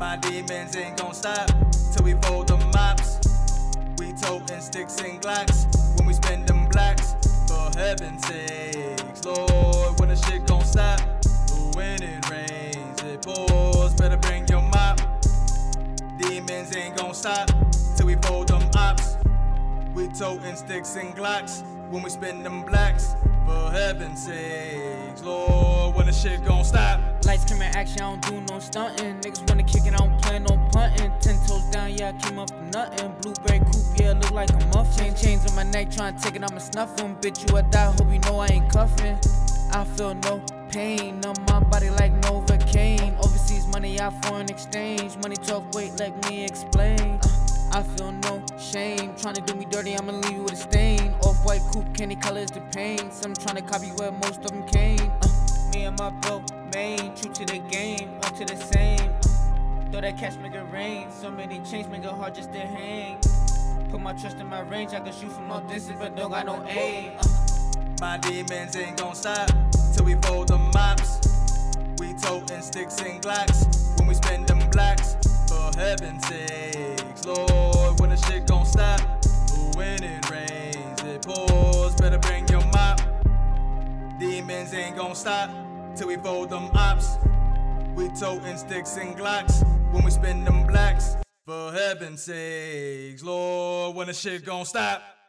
My demons ain't gon' stop till we fold them mops. We toting sticks and Glocks when we spend them blacks. For heaven's sakes, Lord, when the shit gon' stop? When it rains, it pours, better bring your mop. Demons ain't gon' stop till we fold them ops. We toting sticks and Glocks when we spend them blacks. For heaven's sakes, Lord, when the shit gon' stop? Lights, camera, action, I don't do no stuntin'. Niggas wanna kick it, I don't plan no puntin'. 10 toes down, yeah, I came up for nothing. Blueberry coupe, yeah, look like a muffin. Chains on my neck, tryna take it, I'ma snuff 'em. Bitch, you a die, hope you know I ain't cuffin'. I feel no pain on my body like Novocaine. Overseas money, I foreign exchange. Money talk, wait, let me explain. I feel no shame. Tryna do me dirty, I'ma leave you with a stain. Off-white coupe, candy colors the paint. Some tryna copy where most of them came. Me and my bro, main, true to the game, on to the same. Throw that cash, make it rain. So many chains, make it hard just to hang. Put my trust in my range, I can shoot from no distance, but don't got no aim. My demons ain't gon' stop till we fold them mops. We toting sticks and Glocks when we spend them blacks. For heaven's sakes, Lord, when the shit gon' stop? When it rains, it pours, better bring your mop. Demons ain't gon' stop till we fold them ops. We toting sticks and Glocks when we spend them blacks. For heaven's sakes, Lord, when the shit gon' stop?